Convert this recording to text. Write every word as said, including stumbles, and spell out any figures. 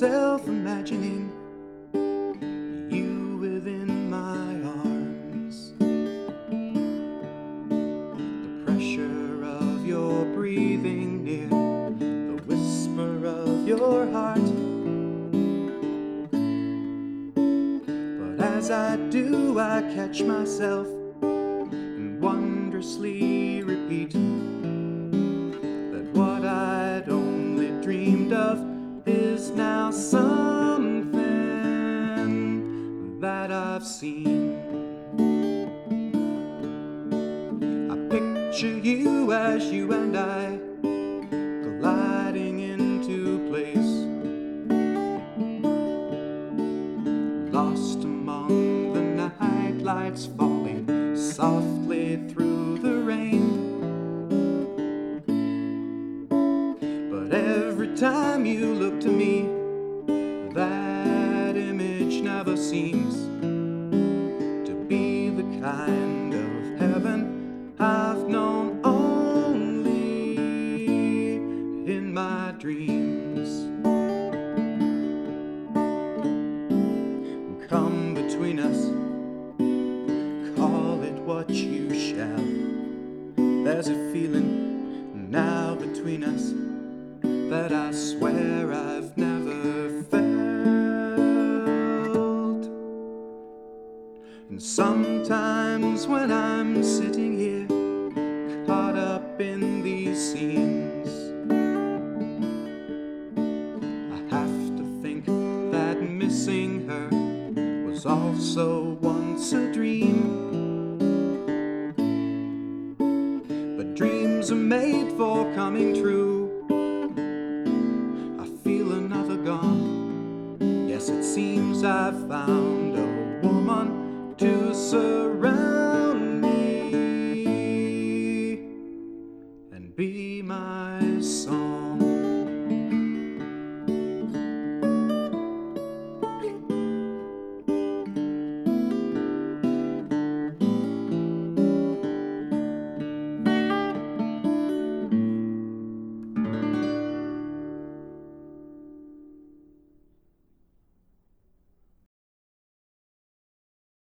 myself imagining you within my arms. The pressure of your breathing near, the whisper of your heart. But as I do, I catch myself and wondrously repeat that what I'd only dreamed of is now something that I've seen. I picture you as you and I gliding into place, lost among the night lights falling softly through the rain. But every time you look to me, that image never seems to be the kind of heaven I've known only in my dreams. Come between us, call it what you shall. There's a feeling now between us that I swear I've never felt. And sometimes when I'm sitting here, caught up in these scenes, I have to think that missing her was also once a dream. But dreams are made for coming true. Gone. Yes, it seems I've found